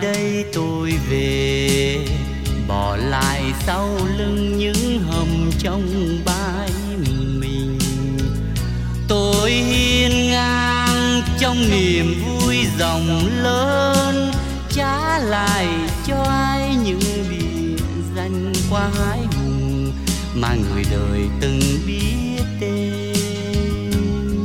đây tôi về, bỏ lại sau lưng những hầm trong bãi mình. Tôi hiên ngang trong niềm vui rộng lớn, trả lại cho ai những địa danh qua hái hùng mà người đời từng biết tên.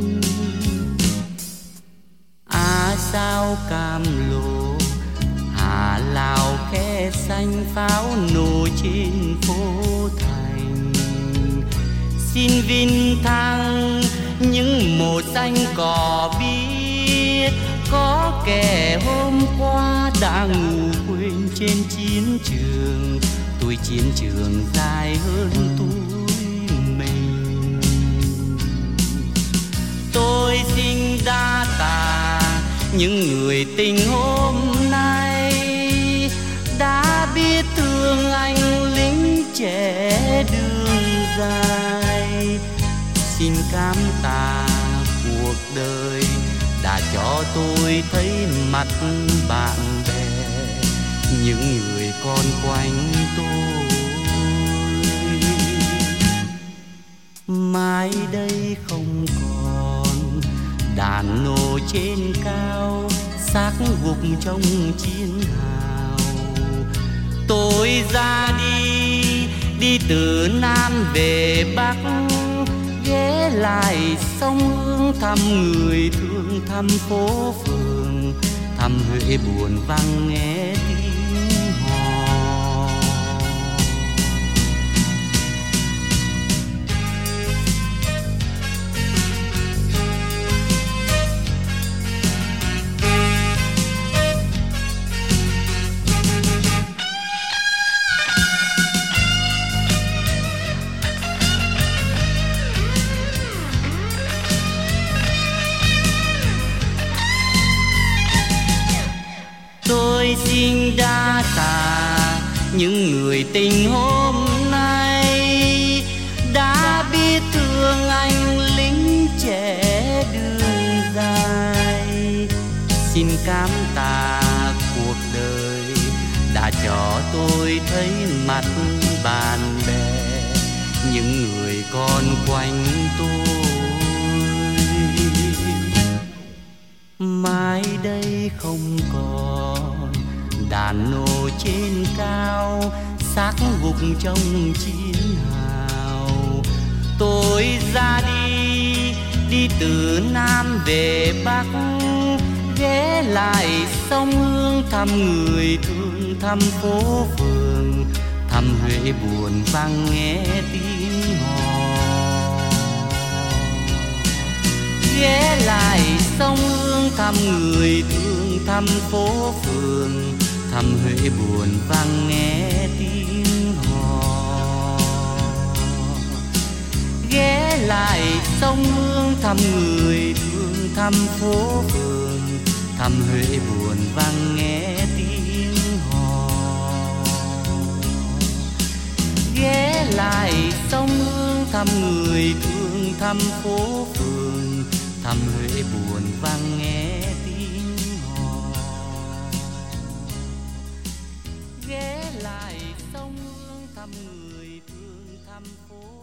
Á sao Cam Lộ, Hà Lào khe xanh pháo nổ trên phố thành. Xin vinh thăng những màu xanh cỏ biếc, có kẻ hôm qua đã ngủ quên trên chiến trường. Tuổi chiến trường dài hơn tuổi mình. Tôi xin đa tạ những người tình hôm nay đã biết thương anh lính trẻ đường dài. Xin cảm tạ cuộc đời đã cho tôi thấy mặt bạn bè, những người con quanh tôi. Mai đây không còn đàn nổ trên cao, xác gục trong chiến hào. Tôi ra đi, đi từ Nam về Bắc, ghé lại sông Hương thăm người thương, thăm phố phường, thăm Huế buồn vắng nghe tiếng hò. Tôi xin đa tạ những người tình hôm nay đã biết thương anh lính trẻ đường dài. Xin cảm tạ cuộc đời đã cho tôi thấy mặt bạn bè, những người con quanh tôi. Mai đây không còn đàn nổ trên cao, xác gục trong chiến hào. Tôi ra đi, đi từ Nam về Bắc, ghé lại sông Hương thăm người thương, thăm phố phường, thăm Huế buồn vang nghe tiếng hò. Ghé lại sông Hương thăm người thương, thăm phố phường, thăm Huế buồn vang nghe tiếng hò. Ghé lại sông Hương thăm người thương, thăm phố phường, thăm Huế buồn vang nghe tiếng hò. Ghé lại sông Hương thăm người thương, thăm phố phường, thăm Huế buồn vang nghe tiếng hò. Ghé lại sông Hương thăm người thương, thăm phố